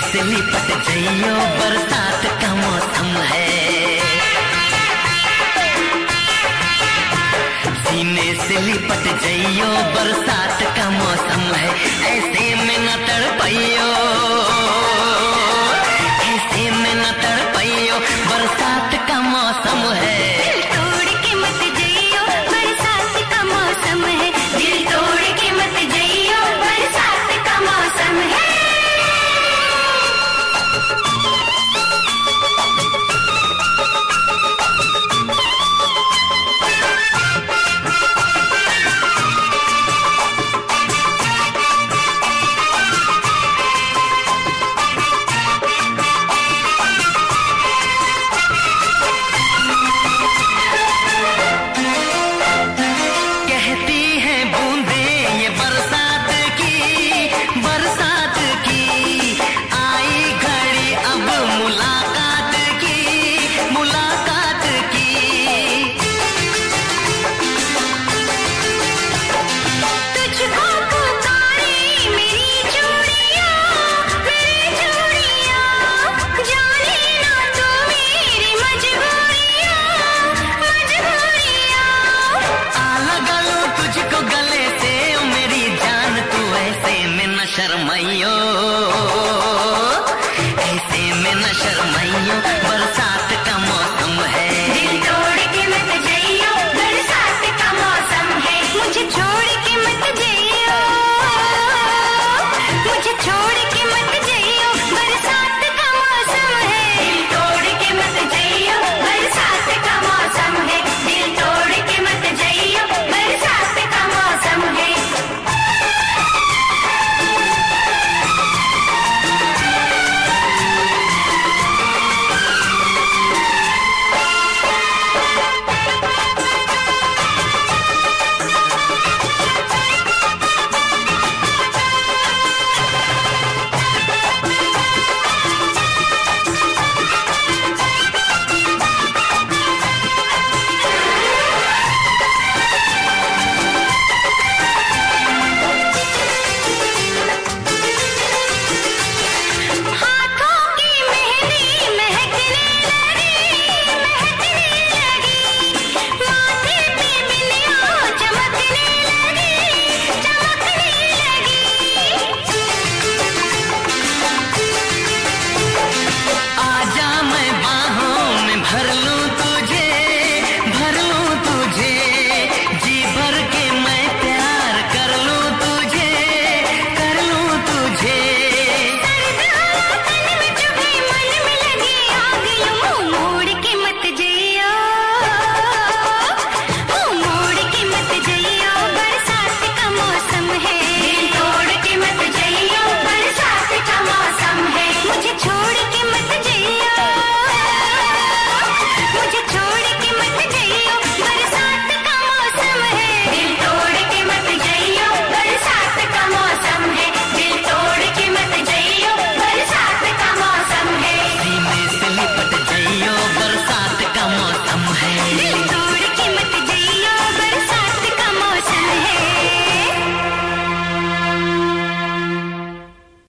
से लिपट जइयो बरसात का मौसम है, सीने से लिपट जइयो बरसात का मौसम है। ऐसे में न तड़पइयो, ऐसे में न तड़पइयो बरसात का मौसम है। दिल तोड़ के मत जइयो बरसात का मौसम है, दिल तोड़ के मत जइयो बरसात का मौसम है। शर्माइयो, ऐसे में न शर्माइयो।